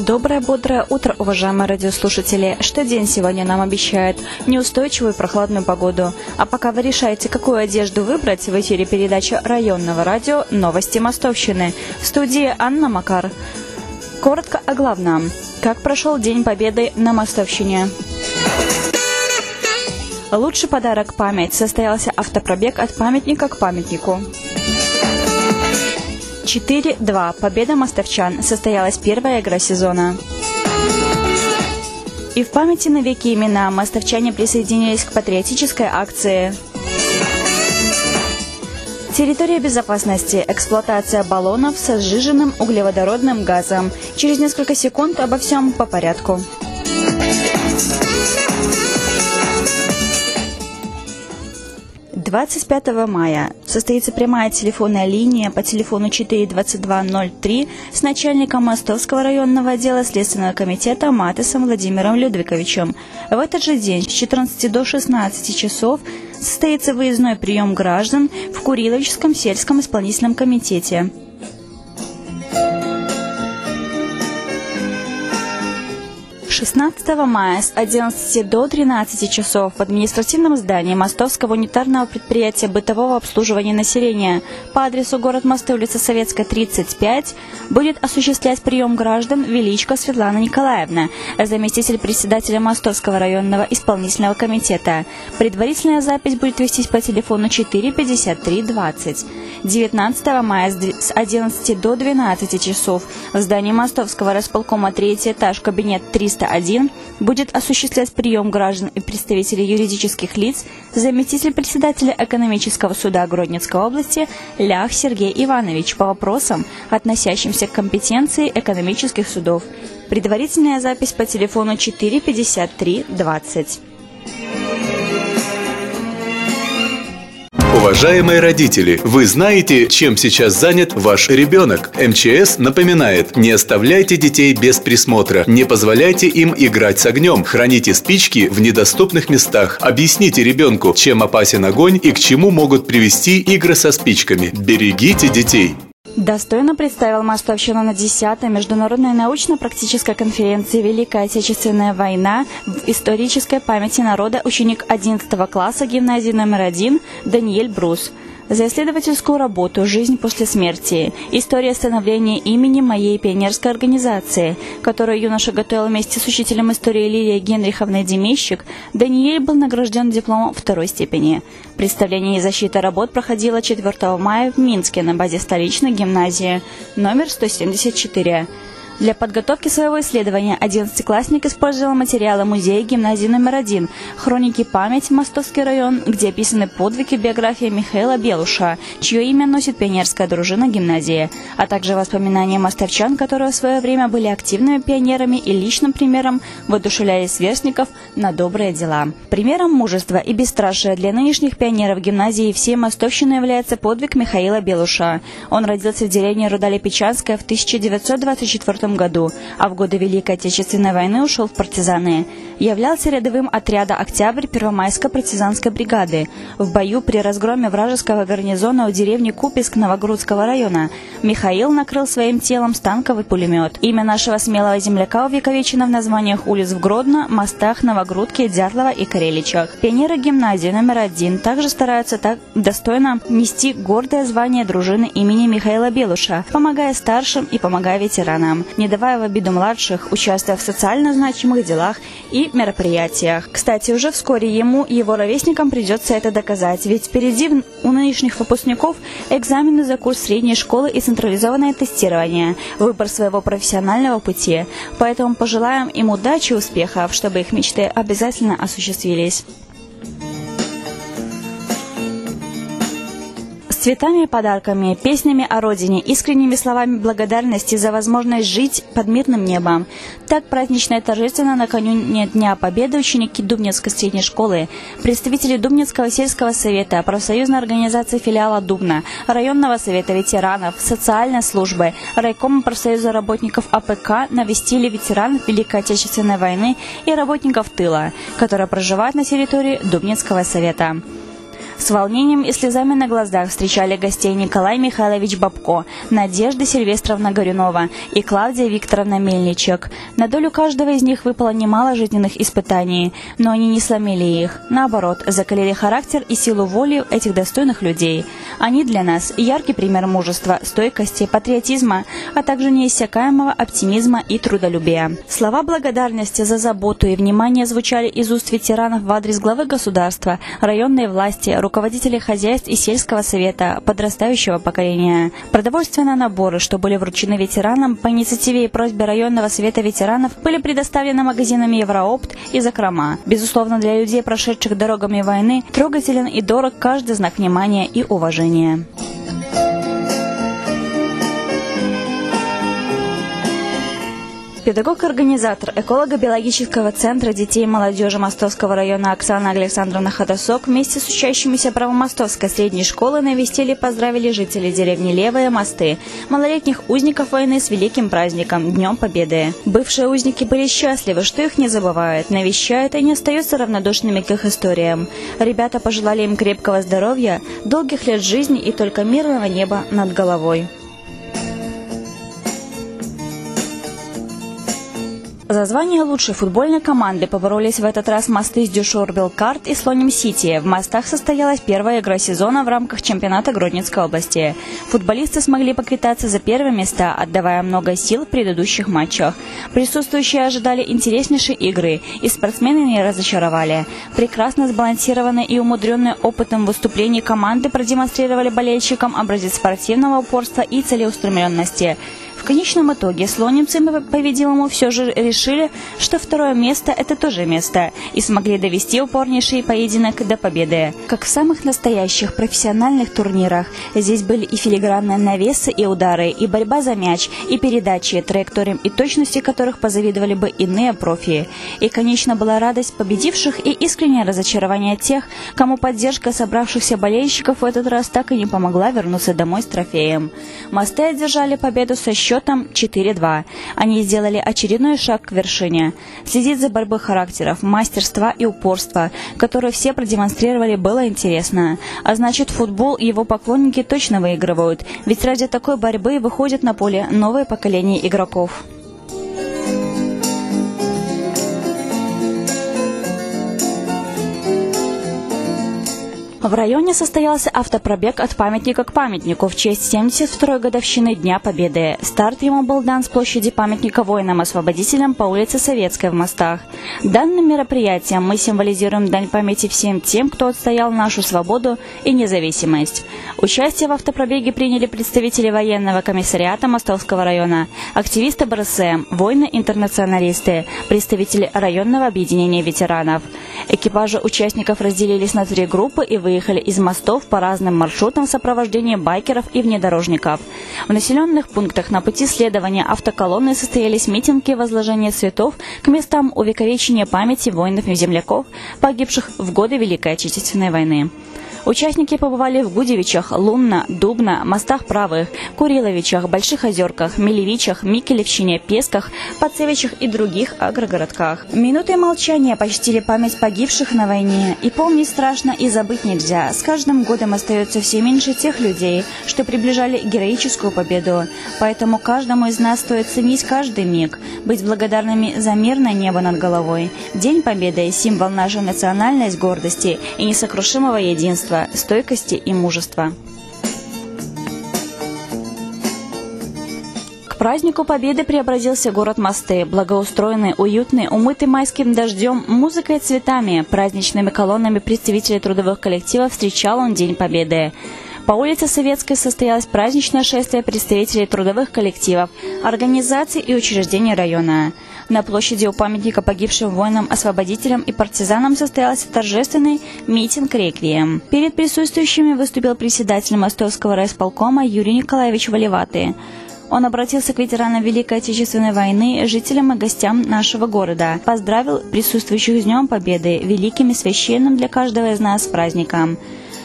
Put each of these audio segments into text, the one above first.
Доброе, бодрое утро, уважаемые радиослушатели. Что день сегодня нам обещает? Неустойчивую прохладную погоду. А пока вы решаете, какую одежду выбрать, в эфире передача районного радио «Новости Мостовщины». В студии Анна Макар. Коротко о главном. Как прошел День Победы на Мостовщине? Лучший подарок – память. Состоялся автопробег от памятника к памятнику. 4-2. Победа мостовчан. Состоялась первая игра сезона. И в памяти навеки имена. Мостовчане присоединились к патриотической акции. Территория безопасности. Эксплуатация баллонов со сжиженным углеводородным газом. Через несколько секунд обо всем по порядку. – 25 мая состоится прямая телефонная линия по телефону 42203 с начальником Мостовского районного отдела Следственного комитета Матесом Владимиром Людвиковичем. В этот же день с 14 до 16 часов состоится выездной прием граждан в Куриловичском сельском исполнительном комитете. – 16 мая с 11 до 13 часов в административном здании Мостовского унитарного предприятия бытового обслуживания населения по адресу город Мосты, улица Советская, 35, будет осуществлять прием граждан Величко Светлана Николаевна, заместитель председателя Мостовского районного исполнительного комитета. Предварительная запись будет вестись по телефону 45320. 19 мая с 11 до 12 часов в здании Мостовского располкома 3-й этаж, кабинет 301, будет осуществлять прием граждан и представителей юридических лиц заместитель председателя экономического суда Гродненской области Лях Сергей Иванович по вопросам, относящимся к компетенции экономических судов. Предварительная запись по телефону 45320. Уважаемые родители, вы знаете, чем сейчас занят ваш ребенок? МЧС напоминает: не оставляйте детей без присмотра, не позволяйте им играть с огнем, храните спички в недоступных местах, объясните ребенку, чем опасен огонь и к чему могут привести игры со спичками. Берегите детей. Достойно представил Мостовщину на 10-й международной научно-практической конференции «Великая Отечественная война» в исторической памяти народа ученик 11 класса гимназии номер 1 Даниэль Брус. За исследовательскую работу «Жизнь после смерти. История становления имени моей пионерской организации», которую юноша готовил вместе с учителем истории Лилией Генриховной Демещик, Даниэль был награжден дипломом второй степени. Представление и защита работ проходило 4 мая в Минске на базе столичной гимназии номер 174. Для подготовки своего исследования 11-классник использовал материалы музея гимназии номер 1 «Хроники памяти. Мостовский район», где описаны подвиги биографии Михаила Белуша, чье имя носит пионерская дружина гимназии, а также воспоминания мостовчан, которые в свое время были активными пионерами и личным примером воодушевляли сверстников на добрые дела. Примером мужества и бесстрашия для нынешних пионеров гимназии всей Мостовщины является подвиг Михаила Белуша. Он родился в деревне Рудали-Печанская в 1924 году, а в годы Великой Отечественной войны ушел в партизаны. Являлся рядовым отряда «Октябрь» Первомайской партизанской бригады. В бою при разгроме вражеского гарнизона у деревни Куписк Новогрудского района Михаил накрыл своим телом станковый пулемет. Имя нашего смелого земляка увековечено в названиях улиц в Гродно, Мостах, Новогрудке, Дятлова и Кареличах. Пионеры гимназии номер 1 также стараются так достойно нести гордое звание дружины имени Михаила Белуша, помогая старшим и помогая ветеранам, не давая в обиду младших, участвуя в социально значимых делах и мероприятиях. Кстати, уже вскоре ему и его ровесникам придется это доказать, ведь впереди у нынешних выпускников экзамены за курс средней школы и централизованное тестирование, выбор своего профессионального пути. Поэтому пожелаем им удачи и успехов, чтобы их мечты обязательно осуществились. Цветами и подарками, песнями о родине, искренними словами благодарности за возможность жить под мирным небом. Так празднично и торжественно накануне Дня Победы ученики Дубнинской средней школы, представители Дубнинского сельского совета, профсоюзной организации филиала Дубна, районного совета ветеранов, социальной службы, райкома профсоюза работников АПК навестили ветеранов Великой Отечественной войны и работников тыла, которые проживают на территории Дубнинского совета. С волнением и слезами на глазах встречали гостей Николай Михайлович Бабко, Надежда Сильвестровна Горюнова и Клавдия Викторовна Мельничек. На долю каждого из них выпало немало жизненных испытаний, но они не сломили их. Наоборот, закалили характер и силу воли этих достойных людей. Они для нас яркий пример мужества, стойкости, патриотизма, а также неиссякаемого оптимизма и трудолюбия. Слова благодарности за заботу и внимание звучали из уст ветеранов в адрес главы государства, районной власти, руководителей хозяйств и сельского совета, подрастающего поколения. Продовольственные наборы, что были вручены ветеранам по инициативе и просьбе районного совета ветеранов, были предоставлены магазинами Евроопт и Закрома. Безусловно, для людей, прошедших дорогами войны, трогателен и дорог каждый знак внимания и уважения. Педагог-организатор эколого-биологического центра детей и молодежи Мостовского района Оксана Александровна Ходосок вместе с учащимися Правомостовской средней школы навестили и поздравили жителей деревни Левые Мосты, малолетних узников войны с великим праздником – Днем Победы. Бывшие узники были счастливы, что их не забывают, навещают и не остаются равнодушными к их историям. Ребята пожелали им крепкого здоровья, долгих лет жизни и только мирного неба над головой. За звание лучшей футбольной команды поборолись в этот раз мосты с Дюшор-Белкарт и Слоним-Сити. В мостах состоялась первая игра сезона в рамках чемпионата Гродненской области. Футболисты смогли поквитаться за первые места, отдавая много сил в предыдущих матчах. Присутствующие ожидали интереснейшей игры, и спортсмены не разочаровали. Прекрасно сбалансированные и умудренные опытом выступлений команды продемонстрировали болельщикам образец спортивного упорства и целеустремленности. В конечном итоге слонимцы, по-видимому, все же решили, что второе место – это тоже место, и смогли довести упорнейший поединок до победы. Как в самых настоящих профессиональных турнирах, здесь были и филигранные навесы и удары, и борьба за мяч, и передачи, траекториям и точности которых позавидовали бы иные профи. И, конечно, была радость победивших и искреннее разочарование тех, кому поддержка собравшихся болельщиков в этот раз так и не помогла вернуться домой с трофеем. Мосты одержали победу со счетом 4-2. Они сделали очередной шаг к вершине. Следить за борьбой характеров, мастерства и упорства, которые все продемонстрировали, было интересно. А значит, футбол и его поклонники точно выигрывают, ведь ради такой борьбы выходит на поле новое поколение игроков. В районе состоялся автопробег от памятника к памятнику в честь 72-й годовщины Дня Победы. Старт ему был дан с площади памятника воинам-освободителям по улице Советской в Мостах. Данным мероприятием мы символизируем дань памяти всем тем, кто отстоял нашу свободу и независимость. Участие в автопробеге приняли представители военного комиссариата Мостовского района, активисты БРСМ, воины-интернационалисты, представители районного объединения ветеранов. Экипажи участников разделились на 3 группы и выехали из мостов по разным маршрутам в сопровождении байкеров и внедорожников. В населенных пунктах на пути следования автоколонны состоялись митинги возложения цветов к местам увековечения памяти воинов и земляков, погибших в годы Великой Отечественной войны. Участники побывали в Гудевичах, Лунно, Дубно, Мостах Правых, Куриловичах, Больших Озерках, Милевичах, Микелевщине, Песках, Пацевичах и других агрогородках. Минутой молчания почтили память погибших на войне. И помнить страшно, и забыть нельзя. С каждым годом остается все меньше тех людей, что приближали героическую победу. Поэтому каждому из нас стоит ценить каждый миг, быть благодарными за мирное небо над головой. День Победы – символ нашей национальной гордости и несокрушимого единства, стойкости и мужества. К празднику Победы преобразился город Мосты. Благоустроенный, уютный, умытый майским дождем, музыкой и цветами, праздничными колоннами представителей трудовых коллективов встречал он День Победы. По улице Советской состоялось праздничное шествие представителей трудовых коллективов, организаций и учреждений района. На площади у памятника погибшим воинам-освободителям и партизанам состоялся торжественный митинг-реквием. Перед присутствующими выступил председатель Мостовского райисполкома Юрий Николаевич Валиватый. Он обратился к ветеранам Великой Отечественной войны, жителям и гостям нашего города, поздравил присутствующих с Днем Победы, великим и священным для каждого из нас праздником.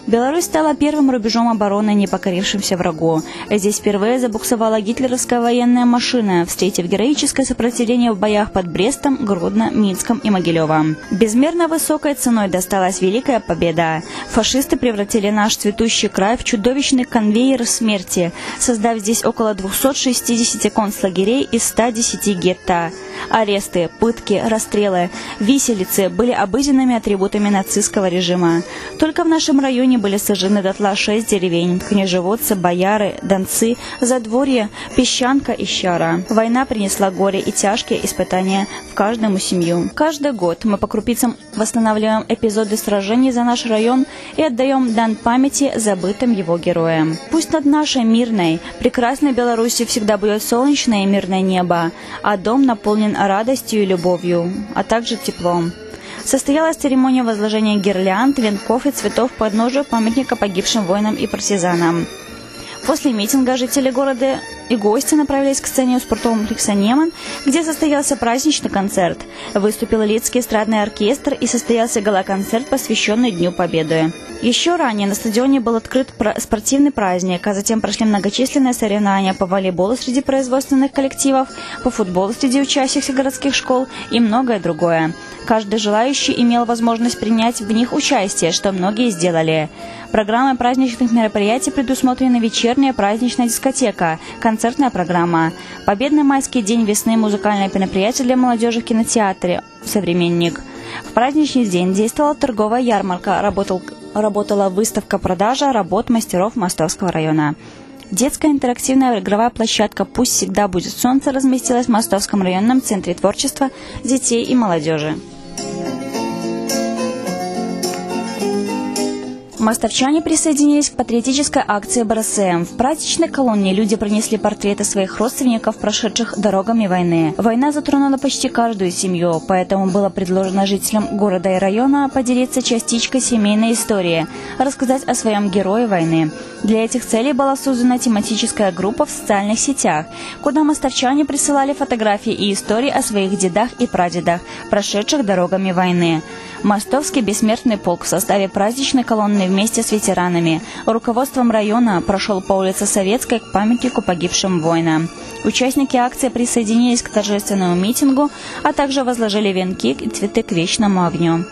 Беларусь стала первым рубежом обороны, не покорившимся врагу. Здесь впервые забуксовала гитлеровская военная машина, встретив героическое сопротивление в боях под Брестом, Гродно, Минском и Могилевом. Безмерно высокой ценой досталась великая победа. Фашисты превратили наш цветущий край в чудовищный конвейер смерти, создав здесь около 260 концлагерей из 110 гетто. Аресты, пытки, расстрелы, виселицы были обыденными атрибутами нацистского режима. Только в нашем районе были сожжены дотла 6 деревень: княжеводцы, бояры, донцы, задворье, песчанка и щара. Война принесла горе и тяжкие испытания в каждому семью. Каждый год мы по крупицам восстанавливаем эпизоды сражений за наш район и отдаем дан памяти забытым его героям. Пусть над нашей мирной, прекрасной Беларусью всегда будет солнечное и мирное небо, а дом наполнен радостью и любовью, а также теплом. Состоялась церемония возложения гирлянд, венков и цветов к подножию памятника погибшим воинам и партизанам. После митинга жители города и гости направились к сцене у спортового комплекса «Неман», где состоялся праздничный концерт. Выступил Лидский эстрадный оркестр и состоялся гала-концерт, посвященный Дню Победы. Еще ранее на стадионе был открыт спортивный праздник, а затем прошли многочисленные соревнования по волейболу среди производственных коллективов, по футболу среди учащихся городских школ и многое другое. Каждый желающий имел возможность принять в них участие, что многие сделали. Программой праздничных мероприятий предусмотрена вечерняя праздничная дискотека, концертная программа, победный майский день весны, музыкальное мероприятие для молодежи в кинотеатре «Современник». В праздничный день действовала торговая ярмарка, работала выставка-продажа работ мастеров Мостовского района. Детская интерактивная игровая площадка «Пусть всегда будет солнце» разместилась в Мостовском районном центре творчества детей и молодежи. Мостовчане присоединились к патриотической акции БРСМ. В праздничной колонне люди принесли портреты своих родственников, прошедших дорогами войны. Война затронула почти каждую семью, поэтому было предложено жителям города и района поделиться частичкой семейной истории, рассказать о своем герое войны. Для этих целей была создана тематическая группа в социальных сетях, куда мостовчане присылали фотографии и истории о своих дедах и прадедах, прошедших дорогами войны. Мостовский бессмертный полк в составе праздничной колонны вместе с ветеранами, руководством района прошел по улице Советской к памятнику погибшим воинам. Участники акции присоединились к торжественному митингу, а также возложили венки и цветы к вечному огню.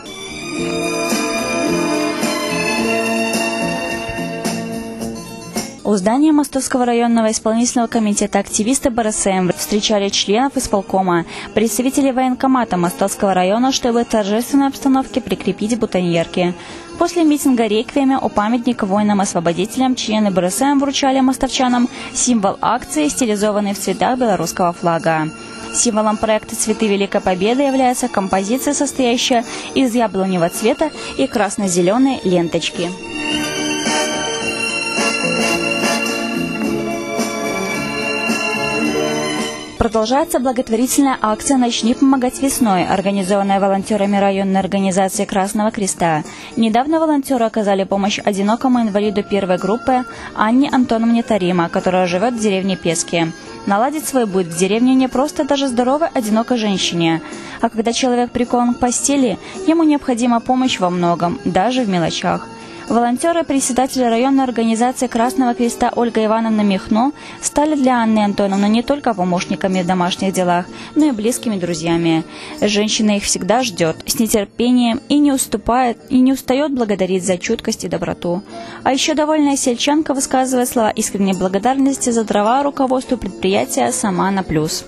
У здания Мостовского районного исполнительного комитета активисты БРСМ встречали членов исполкома, представителей военкомата Мостовского района, чтобы в торжественной обстановке прикрепить бутоньерки. После митинга реквиема у памятника воинам-освободителям члены БРСМ вручали мостовчанам символ акции, стилизованный в цветах белорусского флага. Символом проекта «Цветы Великой Победы» является композиция, состоящая из яблоневого цвета и красно-зеленой ленточки. Продолжается благотворительная акция «Начни помогать весной», организованная волонтерами районной организации Красного Креста. Недавно волонтеры оказали помощь одинокому инвалиду первой группы Анне Антоновне Тарима, которая живет в деревне Пески. Наладить свой быт в деревне не просто даже здоровой, одинокой женщине. А когда человек прикован к постели, ему необходима помощь во многом, даже в мелочах. Волонтеры председателя районной организации Красного Креста Ольга Ивановна Михно стали для Анны Антоновны не только помощниками в домашних делах, но и близкими друзьями. Женщина их всегда ждет, с нетерпением и не устает благодарить за чуткость и доброту. А еще довольная сельчанка высказывает слова искренней благодарности за дрова руководству предприятия «Сама на плюс».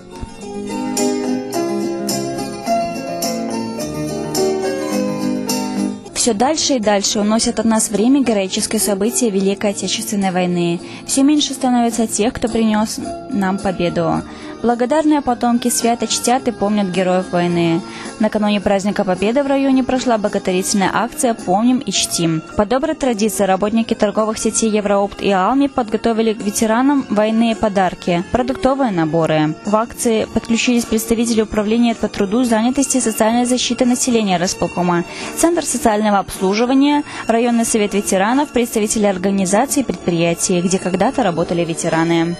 Все дальше и дальше уносят от нас время героические события Великой Отечественной войны. Все меньше становится тех, кто принес нам победу. Благодарные потомки свято чтят и помнят героев войны. Накануне праздника Победы в районе прошла благотворительная акция «Помним и чтим». По доброй традиции работники торговых сетей Евроопт и Алми подготовили к ветеранам войны подарки – продуктовые наборы. В акции подключились представители Управления по труду, занятости и социальной защиты населения Росполкома, Центр социального обслуживания, Районный совет ветеранов, представители организаций и предприятий, где когда-то работали ветераны.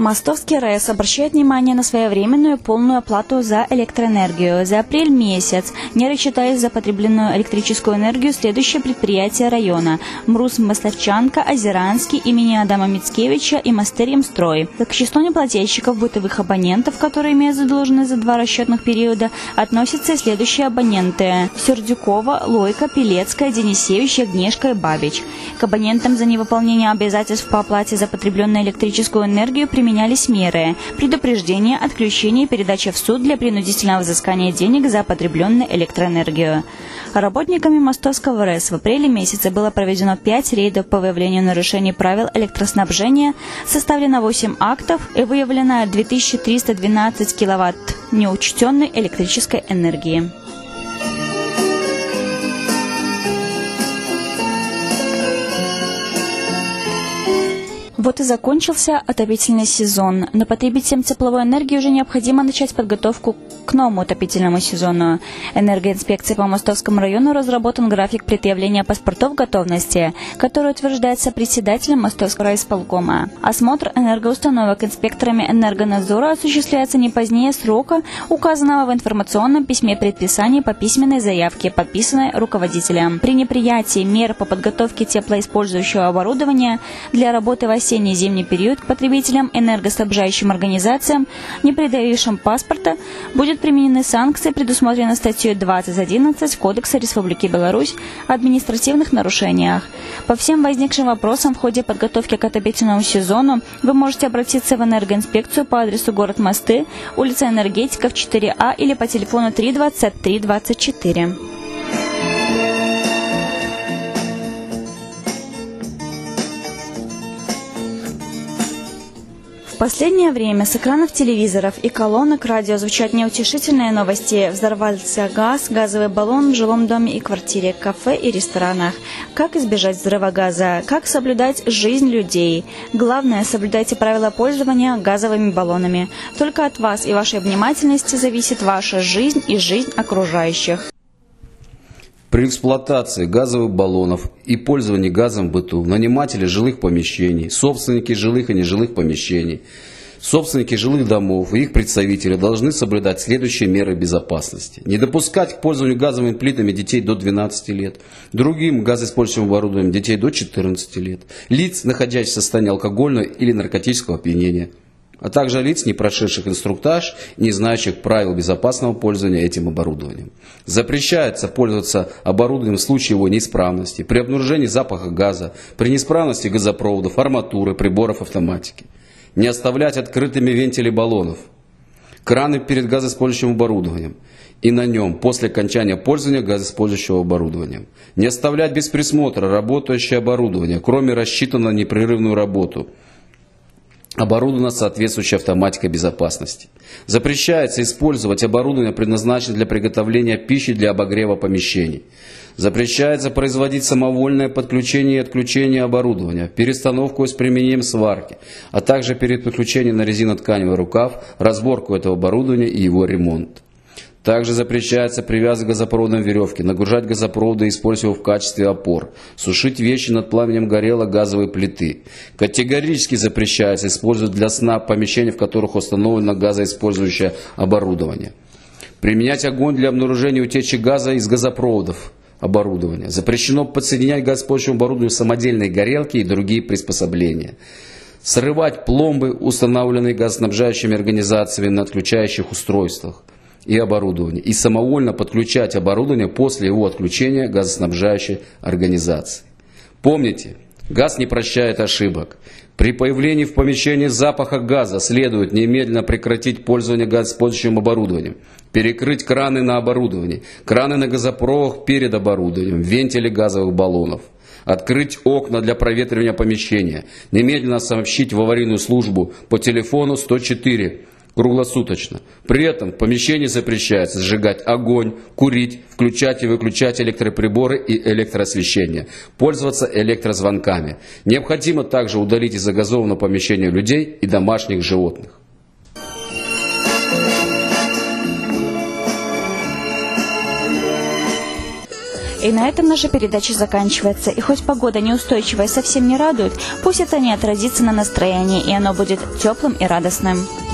Мостовский РЭС обращает внимание на своевременную полную оплату за электроэнергию. За апрель месяц не рассчитались за потребленную электрическую энергию следующие предприятия района: МРУС Масловчанка, Озеранский, имени Адама Мицкевича и Мостерьемстрой. К числу неплательщиков бытовых абонентов, которые имеют задолженность за 2 расчетных периода, относятся и следующие абоненты: Сердюкова, Лойка, Пелецкая, Денисевич, Ягнешка и Бабич. К абонентам за невыполнение обязательств по оплате за потребленную электрическую энергию применялись меры: предупреждение, отключение и передача в суд для принудительного взыскания денег за потребленную электроэнергию. Работниками Мостовского РЭС в апреле месяце было проведено 5 рейдов по выявлению нарушений правил электроснабжения, составлено 8 актов и выявлено 2312 киловатт неучтенной электрической энергии. Вот и закончился отопительный сезон. Но потребителям тепловой энергии уже необходимо начать подготовку к новому отопительному сезону. Энергоинспекцией по Мостовскому району разработан график предъявления паспортов готовности, который утверждается председателем Мостовского райисполкома. Осмотр энергоустановок инспекторами Энергонадзора осуществляется не позднее срока, указанного в информационном письме предписания по письменной заявке, подписанной руководителем. При неприятии мер по подготовке теплоиспользующего оборудования для работы в осенне-зимний период к потребителям, энергоснабжающим организациям, не предъявившим паспорта, будут применены санкции, предусмотренные статьей 20.11 Кодекса Республики Беларусь о административных нарушениях. По всем возникшим вопросам в ходе подготовки к отопительному сезону вы можете обратиться в энергоинспекцию по адресу город Мосты, улица Энергетиков, 4А или по телефону 32324. В последнее время с экранов телевизоров и колонок радио звучат неутешительные новости. Взорвался газ, газовый баллон в жилом доме и квартире, кафе и ресторанах. Как избежать взрыва газа? Как соблюдать жизнь людей? Главное, соблюдайте правила пользования газовыми баллонами. Только от вас и вашей внимательности зависит ваша жизнь и жизнь окружающих. При эксплуатации газовых баллонов и пользовании газом в быту наниматели жилых помещений, собственники жилых и нежилых помещений, собственники жилых домов и их представители должны соблюдать следующие меры безопасности. Не допускать к пользованию газовыми плитами детей до 12 лет, другим газоиспользующим оборудованием детей до 14 лет, лиц, находящихся в состоянии алкогольного или наркотического опьянения, а также лиц, не прошедших инструктаж и не знающих правил безопасного пользования этим оборудованием. Запрещается пользоваться оборудованием в случае его неисправности, при обнаружении запаха газа, при неисправности газопроводов, арматуры, приборов автоматики. Не оставлять открытыми вентили баллонов, краны перед газоиспользующим оборудованием и на нем после окончания пользования газоиспользующего оборудованием. Не оставлять без присмотра работающее оборудование, кроме рассчитанного на непрерывную работу, оборудовано соответствующей автоматикой безопасности. Запрещается использовать оборудование, предназначенное для приготовления пищи для обогрева помещений. Запрещается производить самовольное подключение и отключение оборудования, перестановку с применением сварки, а также перед подключением на резинотканевый рукав, разборку этого оборудования и его ремонт. Также запрещается привязывать газопроводом веревки, нагружать газопроводы и использовать его в качестве опор, сушить вещи над пламенем горелой газовой плиты. Категорически запрещается использовать для сна помещения, в которых установлено газоиспользующее оборудование. Применять огонь для обнаружения утечки газа из газопроводов оборудования. Запрещено подсоединять к газоиспользующему оборудованию самодельные горелки и другие приспособления. Срывать пломбы, установленные газоснабжающими организациями на отключающих устройствах и оборудование, и самовольно подключать оборудование после его отключения газоснабжающей организации. Помните, газ не прощает ошибок. При появлении в помещении запаха газа следует немедленно прекратить пользование газоиспользующим оборудованием, перекрыть краны на оборудовании, краны на газопроводах перед оборудованием, вентили газовых баллонов, открыть окна для проветривания помещения, немедленно сообщить в аварийную службу по телефону 104 круглосуточно. При этом в помещении запрещается сжигать огонь, курить, включать и выключать электроприборы и электроосвещение, пользоваться электрозвонками. Необходимо также удалить из загазованного помещения людей и домашних животных. И на этом наша передача заканчивается. И хоть погода неустойчивая и совсем не радует, пусть это не отразится на настроении, и оно будет теплым и радостным.